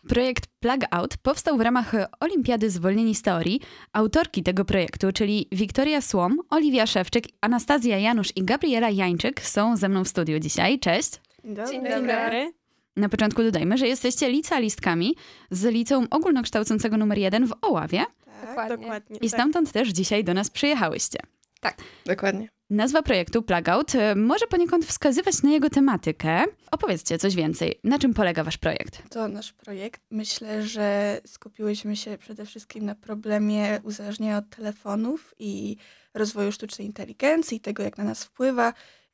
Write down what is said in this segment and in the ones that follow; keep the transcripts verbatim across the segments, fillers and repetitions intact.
Projekt Plug Out powstał w ramach Olimpiady Zwolnieni z Teorii. Autorki tego projektu, czyli Wiktoria Słom, Oliwia Szewczyk, Anastazja Janusz i Gabriela Jańczyk są ze mną w studiu dzisiaj. Cześć. Dzień dobry. Dzień dobry. Na początku dodajmy, że jesteście licealistkami z Liceum Ogólnokształcącego numer jeden w Oławie. Tak, Dokładnie. dokładnie. I stamtąd też dzisiaj do nas przyjechałyście. Tak. Dokładnie. Nazwa projektu Plug Out może poniekąd wskazywać na jego tematykę. Opowiedzcie coś więcej. Na czym polega wasz projekt? To nasz projekt. Myślę, że skupiłyśmy się przede wszystkim na problemie uzależnienia od telefonów i rozwoju sztucznej inteligencji, tego jak na nas wpływa.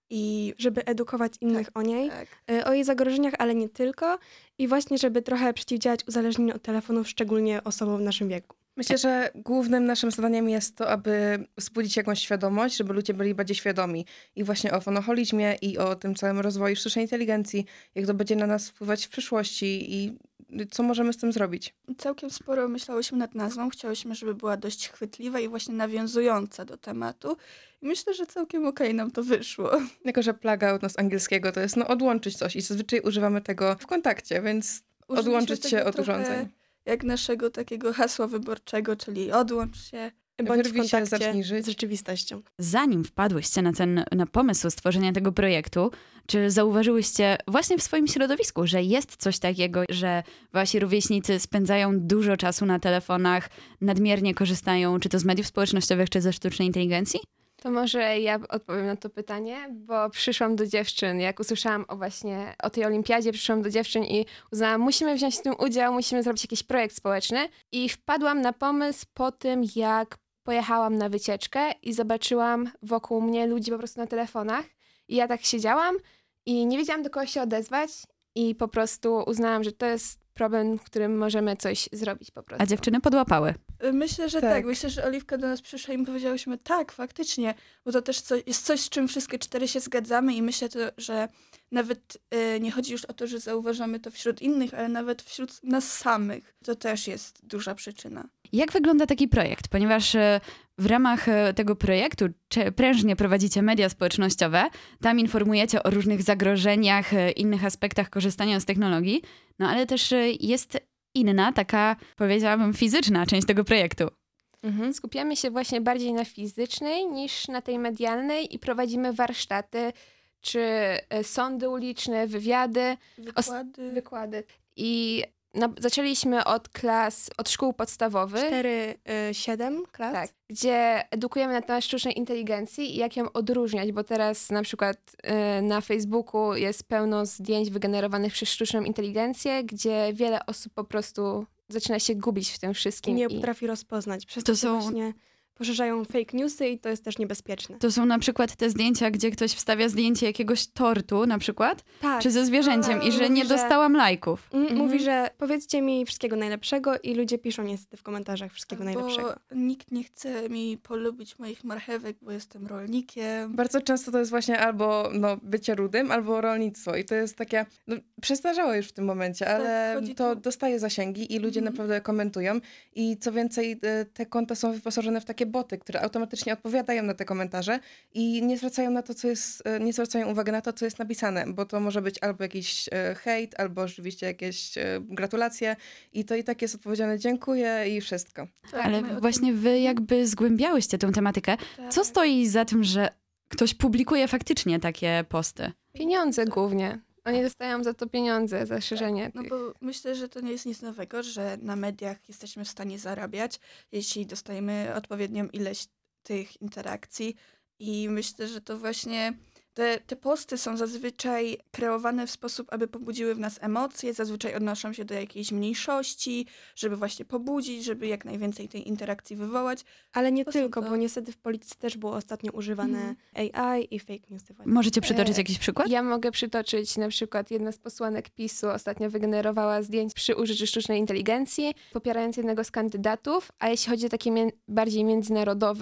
I Żeby edukować innych o niej, tak, y, o jej zagrożeniach, ale nie tylko. I właśnie, żeby trochę przeciwdziałać uzależnieniu od telefonów, szczególnie osobom w naszym wieku. Myślę, że głównym naszym zadaniem jest to, aby wzbudzić jakąś świadomość, żeby ludzie byli bardziej świadomi i właśnie o fonoholizmie i o tym całym rozwoju sztucznej inteligencji, jak to będzie na nas wpływać w przyszłości i co możemy z tym zrobić. całkiem sporo myślałyśmy nad nazwą. Chciałyśmy, żeby była dość chwytliwa i właśnie nawiązująca do tematu. I myślę, że całkiem okej nam to wyszło. Jako że plug out no z angielskiego to jest no odłączyć coś i zazwyczaj używamy tego w kontakcie, więc Użyliśmy odłączyć tego się od trochę urządzeń. Jak naszego takiego hasła wyborczego, czyli odłącz się. Bądź w Wyrwij się, kontakcie zacznij żyć. z rzeczywistością. Zanim wpadłyście na ten na pomysł stworzenia tego projektu, czy zauważyłyście właśnie w swoim środowisku, że jest coś takiego, że wasi rówieśnicy spędzają dużo czasu na telefonach, nadmiernie korzystają czy to z mediów społecznościowych, czy ze sztucznej inteligencji? To może ja odpowiem na to pytanie, bo przyszłam do dziewczyn, jak usłyszałam o właśnie o tej olimpiadzie, przyszłam do dziewczyn i uznałam, musimy wziąć w tym udział, musimy zrobić jakiś projekt społeczny i wpadłam na pomysł po tym, jak pojechałam na wycieczkę i zobaczyłam wokół mnie ludzi po prostu na telefonach i ja tak siedziałam i nie wiedziałam, do kogo się odezwać i po prostu uznałam, że to jest problem, w którym możemy coś zrobić po prostu. A dziewczyny podłapały. Myślę, że tak. Tak. Myślę, że Oliwka do nas przyszła i my powiedziałyśmy tak, faktycznie, bo to też coś, jest coś, z czym wszystkie cztery się zgadzamy i myślę, to, że nawet y, nie chodzi już o to, że zauważamy to wśród innych, ale nawet wśród nas samych. To też jest duża przyczyna. Jak wygląda taki projekt? Ponieważ e, w ramach e, tego projektu cze- prężnie prowadzicie media społecznościowe, tam informujecie o różnych zagrożeniach, e, innych aspektach korzystania z technologii, no ale też e, jest inna, taka powiedziałabym fizyczna część tego projektu. Mhm. Skupiamy się właśnie bardziej na fizycznej niż na tej medialnej i prowadzimy warsztaty, czy e, sądy uliczne, wywiady, Wykłady. wykłady. I na, zaczęliśmy od klas, od szkół podstawowych, cztery siedem klas. tak, gdzie edukujemy na temat sztucznej inteligencji i jak ją odróżniać, bo teraz na przykład e, na Facebooku jest pełno zdjęć wygenerowanych przez sztuczną inteligencję, gdzie wiele osób po prostu zaczyna się gubić w tym I wszystkim. nie i- potrafi rozpoznać. Przez To to, się są- właśnie poszerzają fake newsy i to jest też niebezpieczne. To są na przykład te zdjęcia, gdzie ktoś wstawia zdjęcie jakiegoś tortu na przykład, Tak. czy ze zwierzęciem i że Mówi, nie że- dostałam lajków. Mm, Mhm. Mówi, że powiedzcie mi wszystkiego najlepszego i ludzie piszą niestety w komentarzach wszystkiego najlepszego. Bo nikt nie chce mi polubić moich marchewek, bo jestem rolnikiem. Bardzo często to jest właśnie albo no, bycie rudym, albo rolnictwo i to jest takie, no, przestarzałe już w tym momencie, ale chodzi to tu- dostaje zasięgi i ludzie Mhm. naprawdę komentują i co więcej e, te konta są wyposażone w takie boty, które automatycznie odpowiadają na te komentarze i nie zwracają na to, co jest, e, nie zwracają uwagi na to, co jest napisane, bo to może być albo jakiś e, hejt, albo rzeczywiście jakieś e, gratulacje i to i tak jest odpowiedziane dziękuję i wszystko. Tak, Ale my o tym- właśnie wy jakby zgłębiałyście tę tematykę. tak. Co stoi za tym, że ktoś publikuje faktycznie takie posty? Pieniądze głównie. Oni dostają za to pieniądze, za szerzenie No tych. bo myślę, że to nie jest nic nowego, że na mediach jesteśmy w stanie zarabiać, jeśli dostajemy odpowiednią ilość tych interakcji i myślę, że to właśnie te, te posty są zazwyczaj kreowane w sposób, aby pobudziły w nas emocje, zazwyczaj odnoszą się do jakiejś mniejszości, żeby właśnie pobudzić, żeby jak najwięcej tej interakcji wywołać. Ale nie To są tylko, to- bo niestety w polityce też było ostatnio używane Mhm. A I i fake newsy. właśnie. Możecie przytoczyć E, jakiś przykład? Ja mogę przytoczyć na przykład jedna z posłanek PiSu ostatnio wygenerowała zdjęć przy użyciu sztucznej inteligencji, popierając jednego z kandydatów, a jeśli chodzi o takie mię- bardziej międzynarodowe,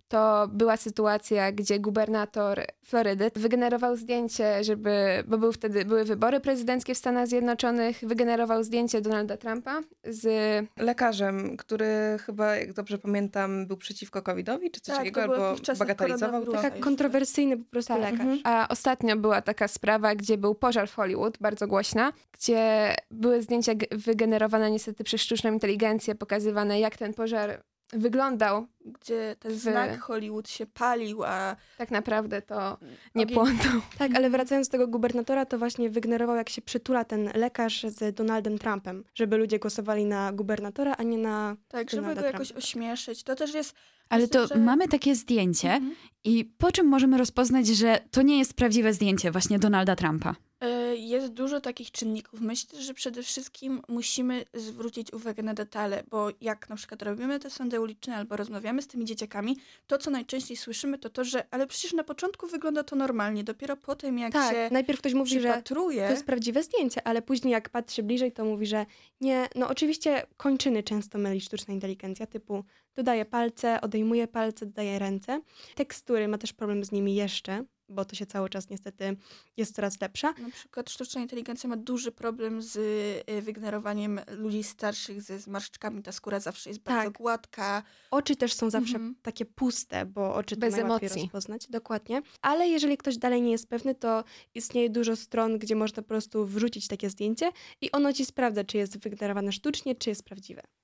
to była sytuacja, gdzie gubernator Florydy wygenerował zdjęcie, żeby, bo był wtedy, były wybory prezydenckie w Stanach Zjednoczonych, wygenerował zdjęcie Donalda Trumpa z... Lekarzem, który chyba, jak dobrze pamiętam, był przeciwko covidowi, czy coś Tak, takiego, to było albo w czasach bagatelizował to. koronawirusa. Taka jeszcze. kontrowersyjny po prostu Tak, lekarz. mhm. A ostatnio była taka sprawa, gdzie był pożar w Hollywood, bardzo głośna, gdzie były zdjęcia g- wygenerowane niestety przez sztuczną inteligencję, pokazywane jak ten pożar wyglądał. Gdzie ten w- znak Hollywood się palił, a Tak naprawdę to nie Ogień- płonął. Tak, ale wracając do tego gubernatora, to właśnie wygenerował, jak się przytula ten lekarz z Donaldem Trumpem, żeby ludzie głosowali na gubernatora, a nie na... tak, żeby Donalda go jakoś Trumpa. ośmieszyć. To też jest... Ale myślę, to że- mamy takie zdjęcie Mhm. i po czym możemy rozpoznać, że to nie jest prawdziwe zdjęcie właśnie Donalda Trumpa? E, Jest dużo takich czynników. Myślę, że przede wszystkim musimy zwrócić uwagę na detale, bo jak na przykład robimy te sądy uliczne albo rozmawiamy z tymi dzieciakami, to co najczęściej słyszymy to to, że ale przecież na początku wygląda to normalnie, dopiero potem jak Tak, się najpierw ktoś mówi, że przypatruje... to jest prawdziwe zdjęcie, ale później jak patrzy bliżej, to mówi, że nie, no oczywiście kończyny często myli sztuczna inteligencja, typu dodaje palce, odejmuje palce, dodaje ręce. Tekstury ma też problem z nimi jeszcze, bo to się cały czas niestety jest coraz lepsza. Na przykład sztuczna inteligencja ma duży problem z y, wygenerowaniem ludzi starszych ze zmarszczkami. Ta skóra zawsze jest bardzo Tak. gładka. Oczy też są zawsze Mhm. takie puste, bo oczy to Bez najłatwiej emocji. rozpoznać. Dokładnie. Ale jeżeli ktoś dalej nie jest pewny, to istnieje dużo stron, gdzie można po prostu wrzucić takie zdjęcie i ono ci sprawdza, czy jest wygenerowane sztucznie, czy jest prawdziwe.